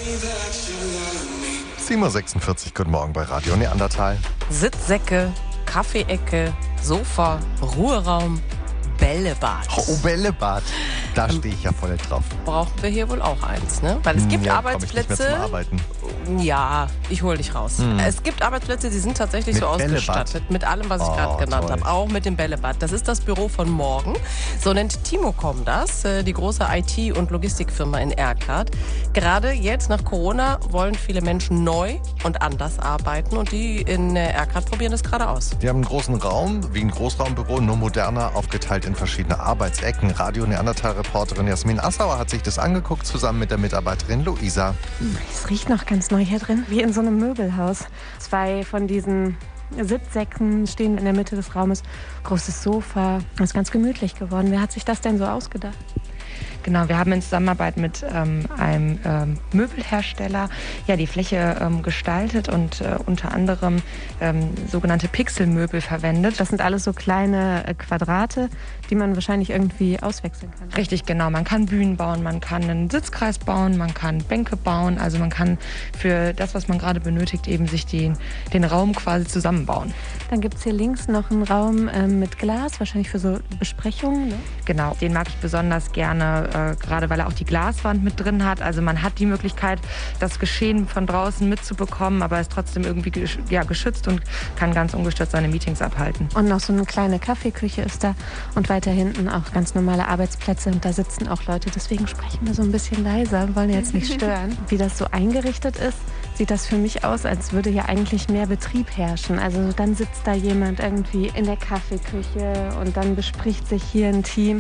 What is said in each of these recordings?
7:46 Uhr, guten Morgen bei Radio Neandertal. Sitzsäcke, Kaffeeecke, Sofa, Ruheraum, Bällebad. Oh, Bällebad. Da stehe ich ja voll drauf. Brauchen wir hier wohl auch eins, ne? Weil es gibt Arbeitsplätze. Ich nicht mehr zum Arbeiten. Ja, ich hol dich raus. Es gibt Arbeitsplätze, die sind tatsächlich Mit so ausgestattet. Bällebad. Mit allem, was ich gerade genannt habe. Auch mit dem Bällebad. Das ist das Büro von morgen. So nennt Timocom das, die große IT- und Logistikfirma in Erkrath. Gerade jetzt nach Corona wollen viele Menschen neu und anders arbeiten. Und die in Erkrath probieren das gerade aus. Die haben einen großen Raum, wie ein Großraumbüro, nur moderner, aufgeteilt in verschiedene Arbeitsecken. Radio Neandertal-Reporterin Jasmin Assauer hat sich das angeguckt, zusammen mit der Mitarbeiterin Luisa. Es riecht noch ganz neu hier drin, wie in so einem Möbelhaus. 2 von diesen Sitzsäcken stehen in der Mitte des Raumes. Großes Sofa. Das ist ganz gemütlich geworden. Wer hat sich das denn so ausgedacht? Genau, wir haben in Zusammenarbeit mit einem Möbelhersteller die Fläche gestaltet und unter anderem sogenannte Pixelmöbel verwendet. Das sind alles so kleine Quadrate, die man wahrscheinlich irgendwie auswechseln kann. Richtig, genau. Man kann Bühnen bauen, man kann einen Sitzkreis bauen, man kann Bänke bauen. Also man kann für das, was man gerade benötigt, eben sich den Raum quasi zusammenbauen. Dann gibt es hier links noch einen Raum mit Glas, wahrscheinlich für so Besprechungen, ne? Genau, den mag ich besonders gerne, gerade weil er auch die Glaswand mit drin hat. Also man hat die Möglichkeit, das Geschehen von draußen mitzubekommen, aber ist trotzdem irgendwie geschützt und kann ganz ungestört seine Meetings abhalten. Und noch so eine kleine Kaffeeküche ist da und weiter hinten auch ganz normale Arbeitsplätze und da sitzen auch Leute. Deswegen sprechen wir so ein bisschen leiser, wollen jetzt nicht stören. Wie das so eingerichtet ist, sieht das für mich aus, als würde hier eigentlich mehr Betrieb herrschen. Also dann sitzt da jemand irgendwie in der Kaffeeküche und dann bespricht sich hier ein Team.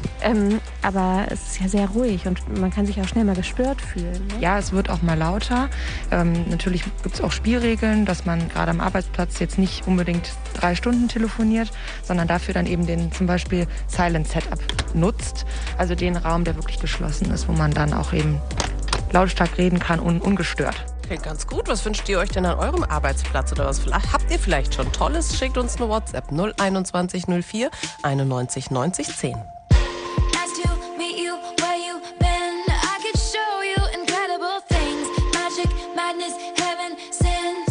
Aber es ist ja sehr ruhig und man kann sich auch schnell mal gestört fühlen. Ne? Ja, es wird auch mal lauter. Natürlich gibt es auch Spielregeln, dass man gerade am Arbeitsplatz jetzt nicht unbedingt 3 Stunden telefoniert, sondern dafür dann eben den zum Beispiel Silent Setup nutzt. Also den Raum, der wirklich geschlossen ist, wo man dann auch eben lautstark reden kann und ungestört. Klingt ganz gut. Was wünscht ihr euch denn an eurem Arbeitsplatz oder was habt ihr vielleicht schon Tolles? Schickt uns eine WhatsApp 021 04 91 90 10.